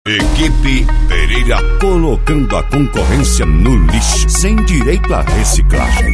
Equipe Pereira colocando a concorrência no lixo, sem direito à reciclagem.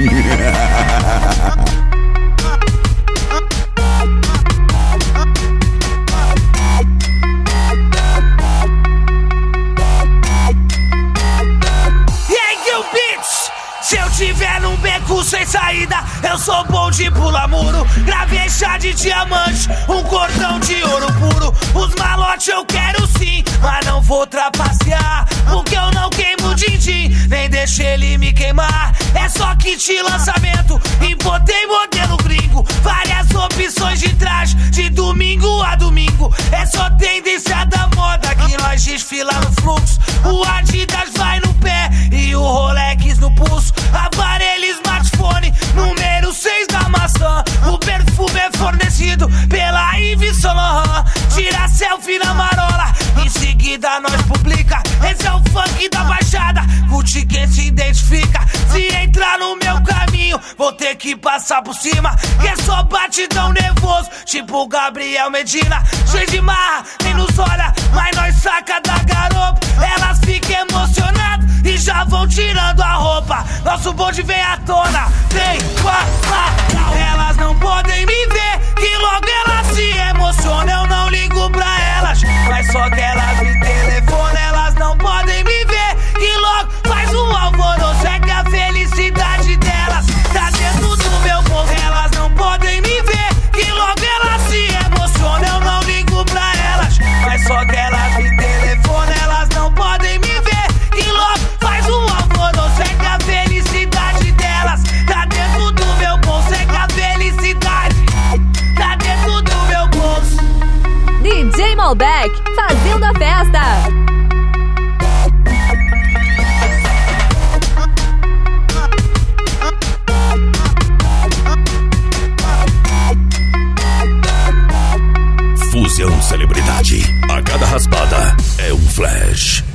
Se eu tiver num beco sem saída, eu sou bom de pular muro. Gravei chá de diamante, um cordão de ouro puro. Os malotes eu quero sim, mas não vou trapacear, porque eu não queimo din-din, nem deixo ele me queimar. É só kit lançamento, importei modelo gringo. Várias opções de traje, de domingo a domingo. É só tendência da moda que nós desfila no fluxo. O Adidas vai no pé e o Rolex no pulso. Aparelho smartphone, número 6 da maçã. O perfume é fornecido pela Yves Saint Laurent. Tira selfie na marola, em seguida nós publica. Esse é o funk da Baixada, curte quem se identifica. Se entrar no meu caminho, vou ter que passar por cima, que é só batidão nervoso, tipo Gabriel Medina. Cheio de marra, nem nos olha, mas nós saca da garopa. Elas ficam emocionadas e já vão tirando a roupa. Nosso bonde vem à tona, vem, elas não podem me ver, que logo elas se emocionam. Eu não ligo pra elas, mas só que elas me telefonam. Elas não podem me ver, que logo faz um alvoroço. É que a felicidade delas tá dentro do meu bolso. Elas não podem me ver, que logo elas se emocionam. Eu não ligo pra elas, mas só que elas me telefonam. Elas não podem me ver, que logo faz um alvoroço. É que a felicidade delas tá dentro do meu bolso. É que a felicidade tá dentro do meu bolso. DJ Malbec fazendo a festa. Fusão Celebridade. A cada raspada é um flash.